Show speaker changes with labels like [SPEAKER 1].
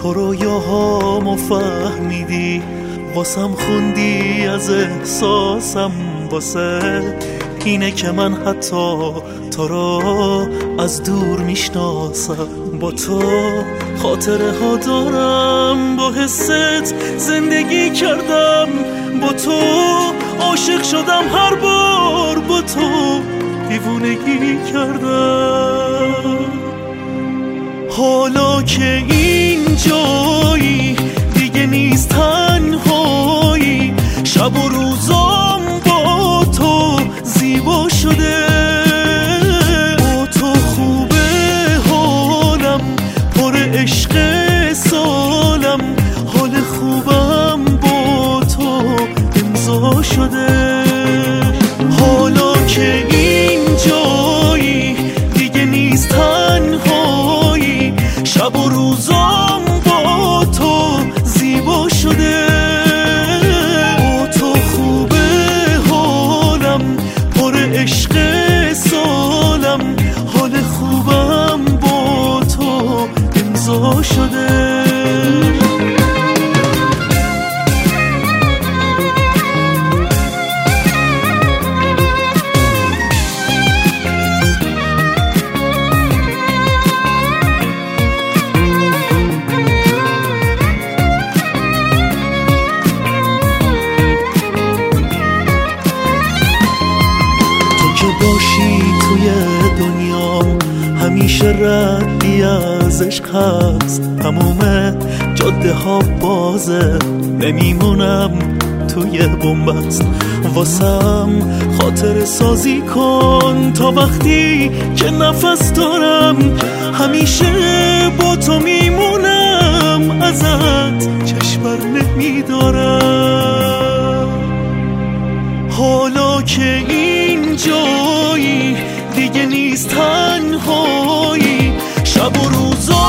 [SPEAKER 1] تو رویاهامو فهمیدی، واسم خوندی از احساسم، واسه اینه که من حتی تو رو از دور میشناسم. با تو خاطره ها دارم، با حست زندگی کردم، با تو عاشق شدم، هر بار با تو دیوونگی کردم. حالا که اینجایی دیگه نیست تنهایی، شب و روزام با تو زیبا شده، با تو خوبه حالم، پر عشق سالم، حال خوبم با تو امضا شده. حالا که اینجایی دیگه نیست تنهایی، شب و روزام با تو زیبا شده، با تو خوبه حالم، پر عشق سالم، حال خوبم با تو امضا شده. باشی توی دنیا همیشه ردی از عشق هست، تموم جاده ها بازه، نمیمونم توی بنبست. واسم خاطر سازی کن تا وقتی که نفس دارم، همیشه با تو میمونم، ازت چشم بر نمیدارم. حالا که اینجایی دیگه نیست تنهایی، شب و روزا